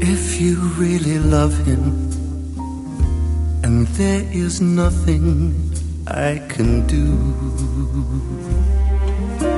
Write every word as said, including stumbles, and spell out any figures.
If you really love him, and there is nothing I can do,